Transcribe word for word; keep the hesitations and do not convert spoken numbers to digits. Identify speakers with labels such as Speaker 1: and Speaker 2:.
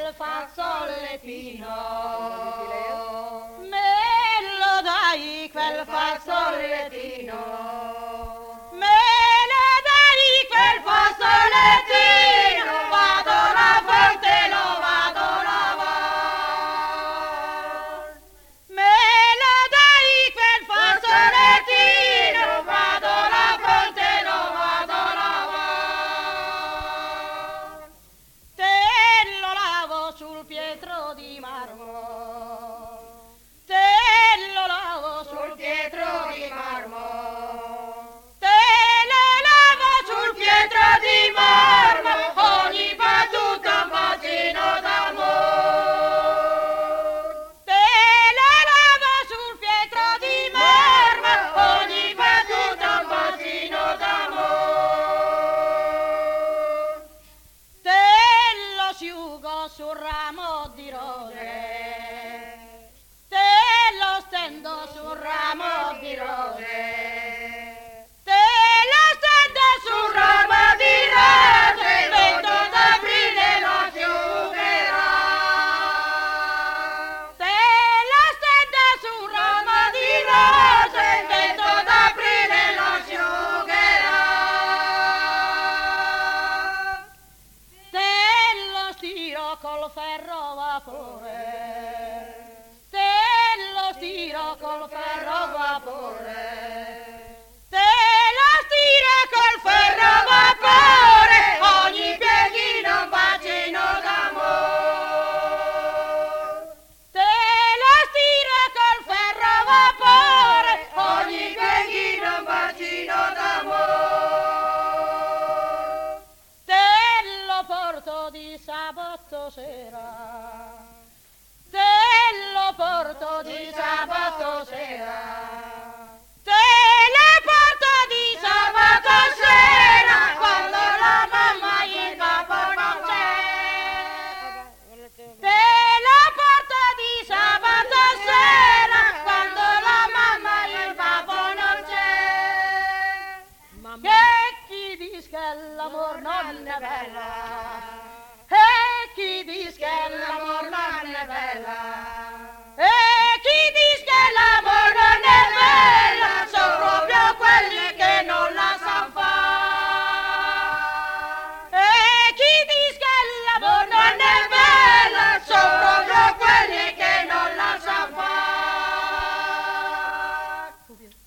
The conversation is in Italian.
Speaker 1: quel fazzolettino, me lo dai quel fazzolettino, me lo dai quel fazzolettino, vado la fonte, lo vado a lavare, me lo dai quel fazzolettino, vado la fonte, lo vado a lavare, te lo lavo sul pietro di marmo, te lo lavo sul pietro di marmo, te lo lavo sul pietro di marmo, ogni battuta un bacino d'amore, te lo lavo sul pietro di marmo, ogni battuta un bacino d'amore, te lo asciugo sul ramo di rose, te lo stendo sul ramo di rose, te lo stendo sul ramo di rose, il vento d'aprile lo asciugherà, te lo stendo sul ramo di rose, il vento d'aprile lo asciugherà, te lo stiro col ferro a vapore, te lo stiro col ferro a vapore, te lo stiro col ferro a vapore, ogni pieghino un bacino d'amore, te lo stiro col ferro a vapore, ogni pieghino un bacino d'amore, te lo porto di sabato sera, te lo porto di sabato sera, te lo porto di sabato sera, quando la mamma e il papà non c'è, te lo porto di sabato sera, quando la mamma e il papà non c'è, che chi dice che l'amor non è bella, e chi dice che l'amor non è bella, e